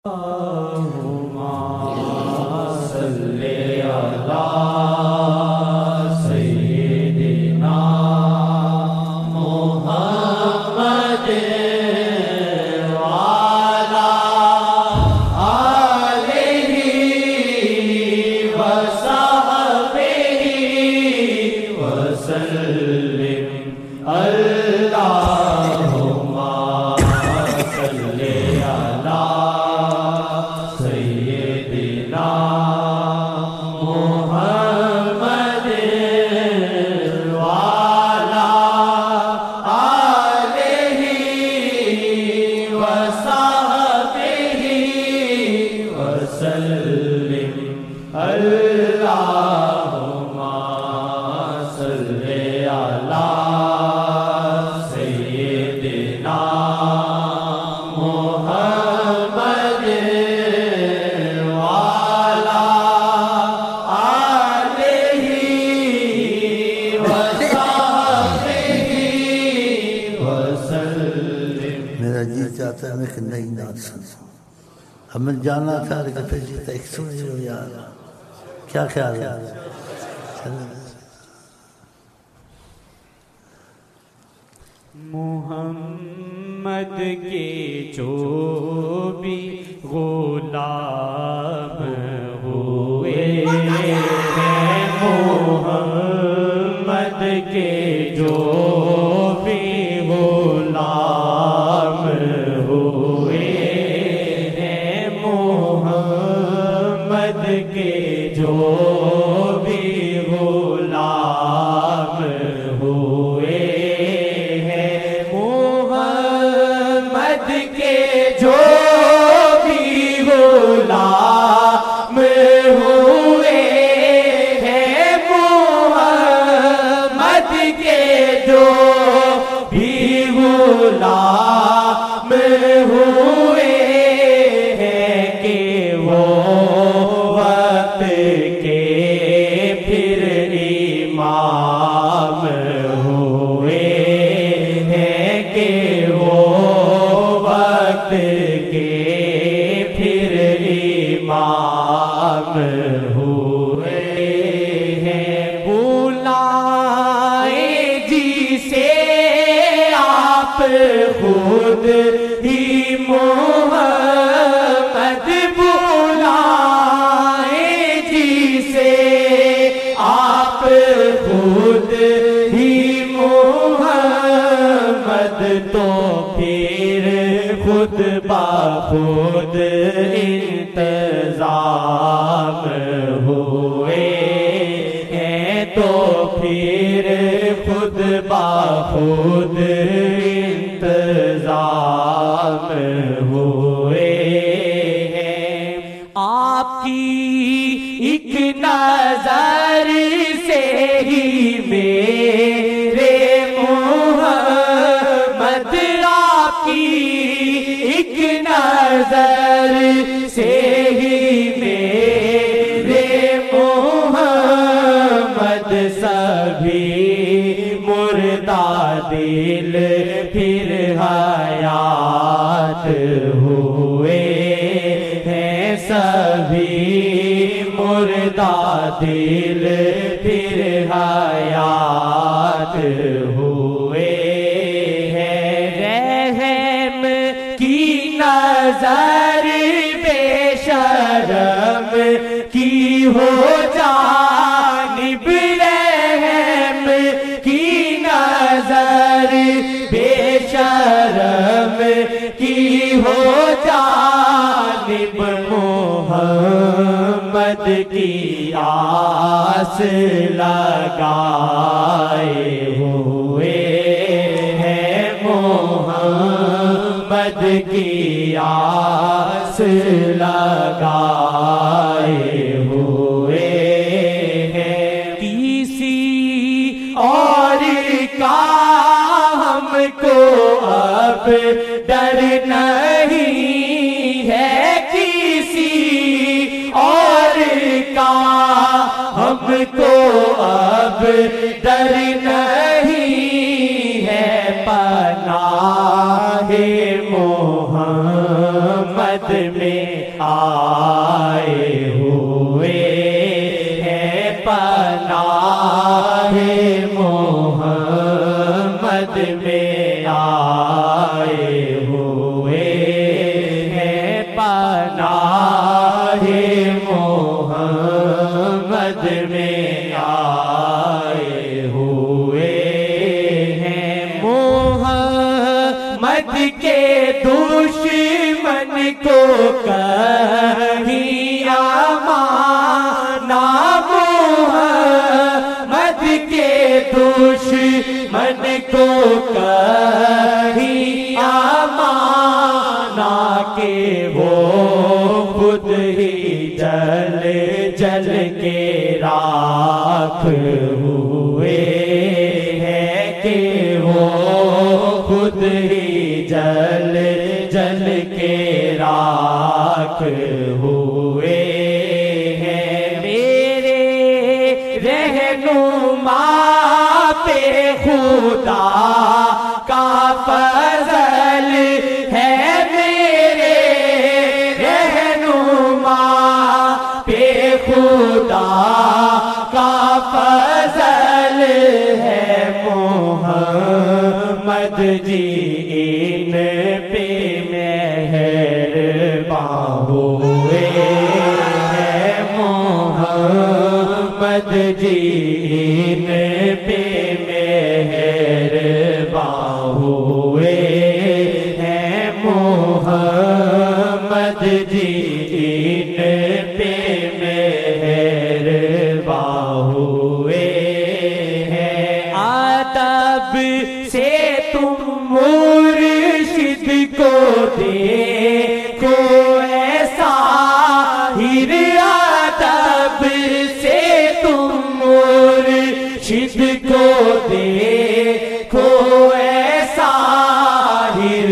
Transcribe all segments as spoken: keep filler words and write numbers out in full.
ہمیں جانا تھا لیکن پھر جیتا ایک سنے ہو یار کیا خیال ہے محمد کے جو بھی غلام ہوئے ہیں محمد کے جو بھی غلام ہوئے کے جو بھی غلام ہوئے ہیں محمد کے جو بھی غلام ہوئے ہیں محمد کے جو بھی غلام ہوئے ہیں کہ وہ امام ہوئے ہیں کہ وہ وقت کے پھر امام ہوئے ہیں بلائیں جسے آپ خود ہی محمد بلائیں جسے آپ خود ہی محمد تو پھر خود بخود انتظام ہوئے ہیں تو پھر خود بخود انتظام ہوئے ہیں آپ کی ایک نظر سے ہی میرے محمد آپ کی ایک نظر سے ہی میرے محمد سبھی مردہ دل پھر حیات ہوئے ہیں سبھی مردہ دل پھر حیات ہوئے ہیں رحم کی نظر بے شرم کی ہو جانب رحم کی نظر بے شرم کی ہو جانب محمد کی آس لگائے ہوئے ہیں محمد کی آس لگائے ہوئے ہیں کسی اور کا ہم کو اب ڈر نہیں ہے کسی اور کا ہم کو اب ڈر نہیں ہے پناہ محمد میں آئے ہوئے ہیں پناہ محمد میں آئے ہوئے ہیں پناہ محمد میں آئے ہوئے ہیں محمد کے دشمن کو کہیں آمانا محمد کے دشمن کو کہیں آمانا کہ وہ خود ہی جل جل کے راکھ ہوئے ہیں کہ وہ خود ہی جل جل کے راکھ ہوئے ہیں میرے رہنما پہ خدا کا فضل ہے میرے رہنما پہ خدا کا فضل ہے محمد جی ان پہ مہرباں ہوئے ہیں محمد جی ان پہ مہرباں ہوئے ہیں محمد جی ان پہ مہرباں ہوئے ہیں ادب سے تم مرشد کو دیکھو ایسا ہر ادب سے تم مرشد کو دیکھو ایسا ہر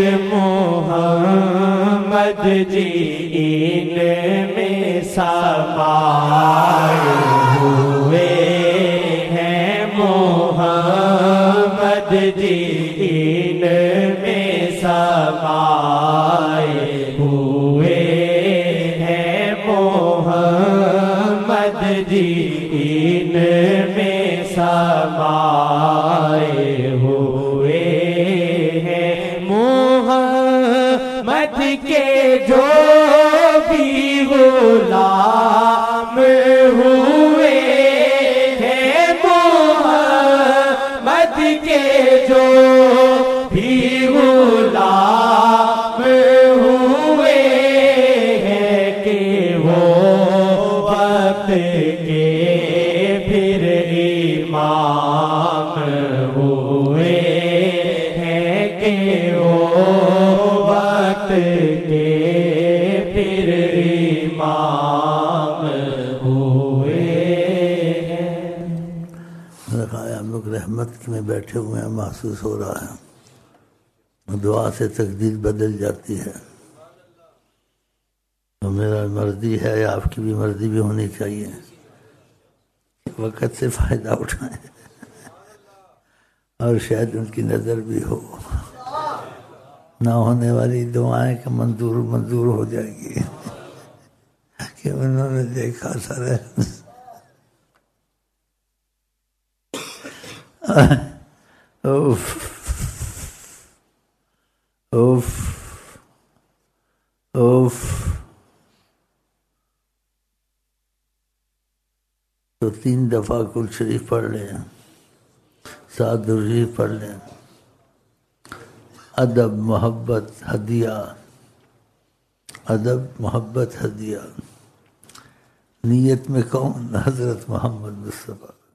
محمد جی ان میں سمائے ہوئے ہیں محمد جی ان میں سمائے ہوئے ہیں محمد جی ان میں سمائے ہوئے ہیں محمد کے جو بھی غلام ہوئے ہیں محمد کے جو بھی غلام ہوئے ہیں کہ وہ وقت کے پھر امام ہوئے ہیں کہ وہ وقت کے پھر امام ہوئے ہیں۔ ہم لوگ رحمت میں بیٹھے ہوئے ہیں، محسوس ہو رہا ہے دعا سے تقدیر بدل جاتی ہے۔ تو میرا مرضی ہے، آپ کی بھی مرضی بھی ہونی چاہیے، وقت سے فائدہ اٹھائیں اور شاید ان کی نظر بھی ہو، نہ ہونے والی دعائیں کہ منظور منظور ہو جائے گی کہ انہوں نے دیکھا سر اوف اوف اوف تو تین دفعہ کل شریف پڑھ لیں، سات درود شریف پڑھ لیں، ادب محبت ہدیہ، ادب محبت ہدیہ، نیت میں کون؟ حضرت محمد مصطفیٰ۔